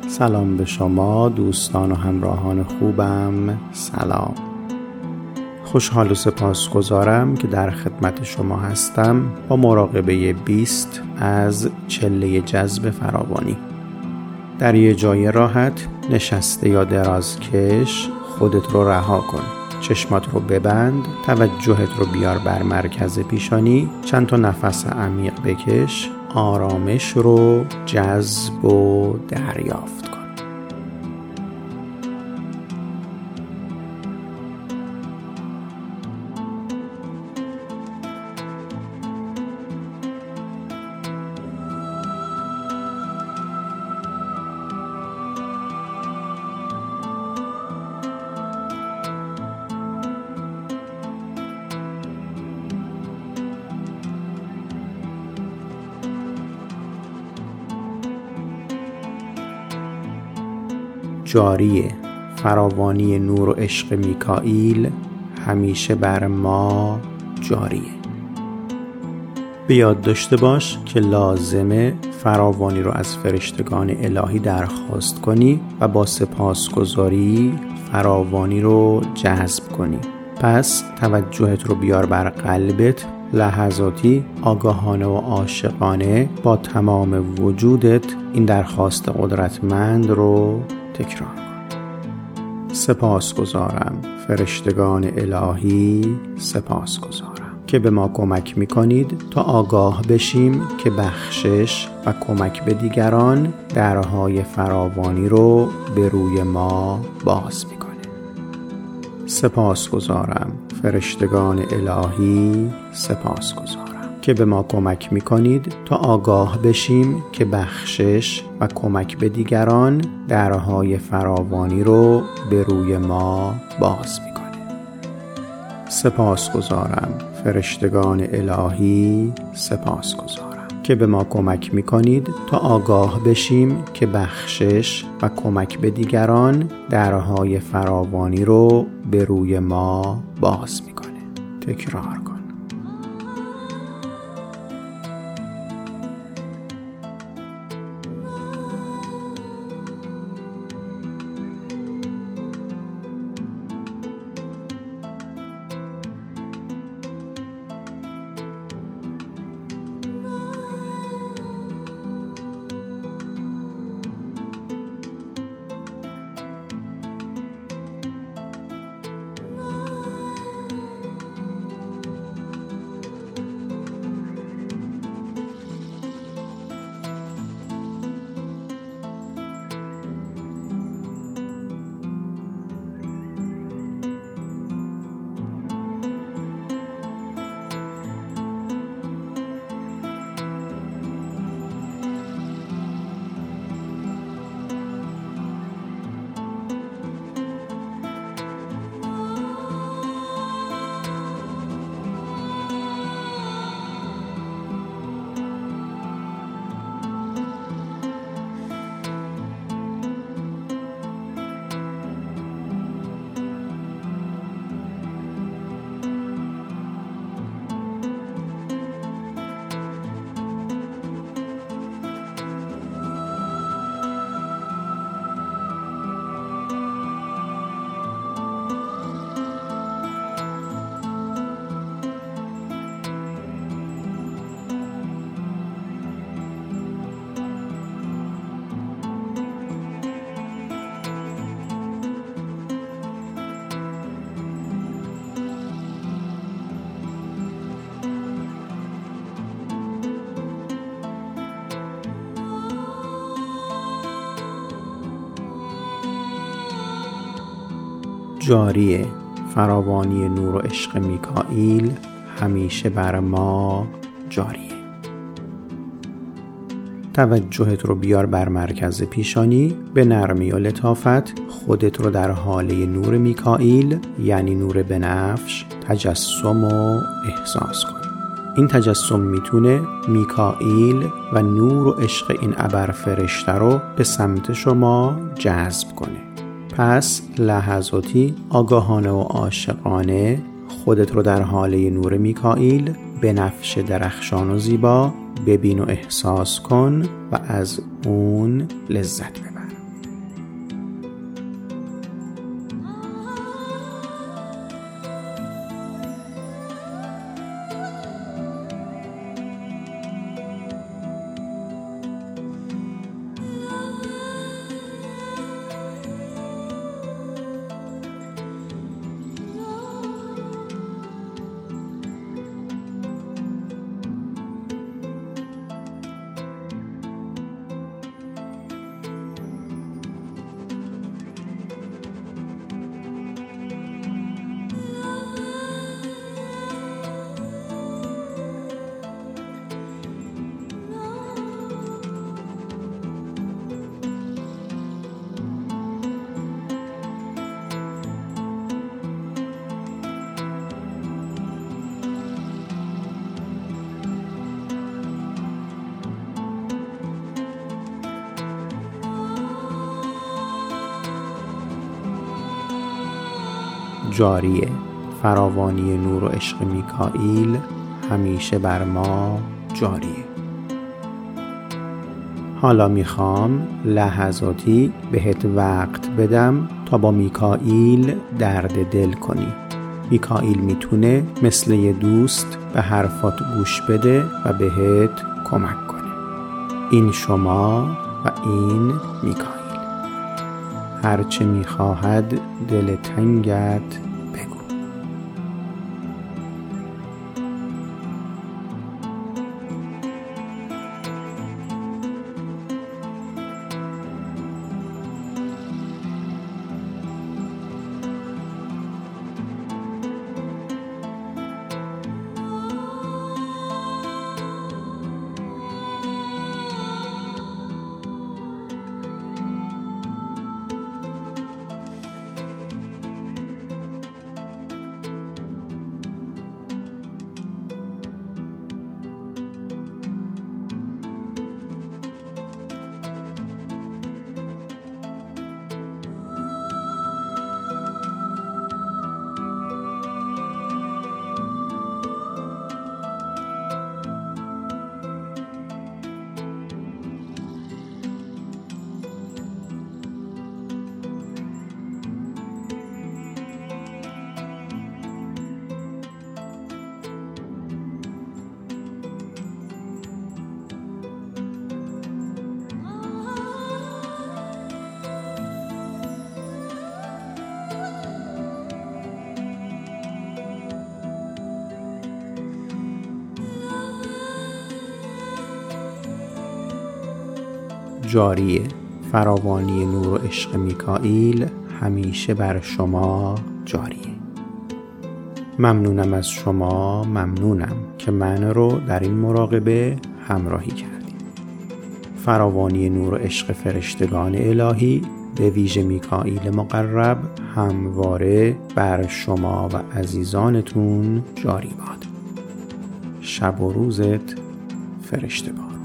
سلام به شما دوستان و همراهان خوبم. سلام. خوشحال و سپاسگزارم که در خدمت شما هستم با مراقبه 20 از چله جذب فراوانی. در یه جای راحت نشسته یا درازکش خودت رو رها کن. چشمات رو ببند، توجهت رو بیار بر مرکز پیشانی، چند تا نفس عمیق بکش، آرامش رو جذب و دریافت کن. جاریه فراوانی نور و عشق میکائیل همیشه بر ما جاریه. به یاد داشته باش که لازمه فراوانی رو از فرشتگان الهی درخواست کنی و با سپاسگزاری فراوانی رو جذب کنی. پس توجهت رو بیار بر قلبت، لحظاتی آگاهانه و عاشقانه با تمام وجودت این درخواست قدرتمند رو تکرار کن. سپاسگزارم فرشتگان الهی، سپاسگزارم که به ما کمک میکنید تا آگاه بشیم که بخشش و کمک به دیگران درهای فراوانی رو به روی ما باز میکنه. سپاسگزارم فرشتگان الهی، سپاسگزارم که به ما کمک میکنید تا آگاه بشیم که بخشش و کمک به دیگران درهای فراوانی رو به روی ما باز میکنه. سپاسگزارم فرشتگان الهی، سپاسگزارم که به ما کمک میکنید تا آگاه بشیم که بخشش و کمک به دیگران درهای فراوانی رو به روی ما باز میکنه. تکرار کن. جاریه فراوانی نور و عشق میکائیل همیشه بر ما جاریه. توجهت رو بیار بر مرکز پیشانی، به نرمی و لطافت خودت رو در حاله نور میکائیل یعنی نور بنفش تجسم و احساس کن. این تجسم میتونه میکائیل و نور و عشق این ابر فرشته رو به سمت شما جذب کنه. پس لحظاتی آگاهانه و عاشقانه خودت رو در حاله نور میکائیل بنفش درخشان و زیبا ببین و احساس کن و از اون لذت ببر. جاریه. فراوانی نور و عشق میکائیل همیشه بر ما جاریه. حالا میخوام لحظاتی بهت وقت بدم تا با میکائیل درد دل کنی. میکائیل میتونه مثل یه دوست به حرفات گوش بده و بهت کمک کنه. این شما و این میکائیل. هرچه میخواهد دل تنگت بگو. جاریه. فراوانی نور و عشق میکائیل همیشه بر شما جاریه. ممنونم از شما، ممنونم که من رو در این مراقبه همراهی کردید. فراوانی نور و عشق فرشتگان الهی به ویژه میکائیل مقرب همواره بر شما و عزیزانتون جاری باد. شب و روزت فرشتگان.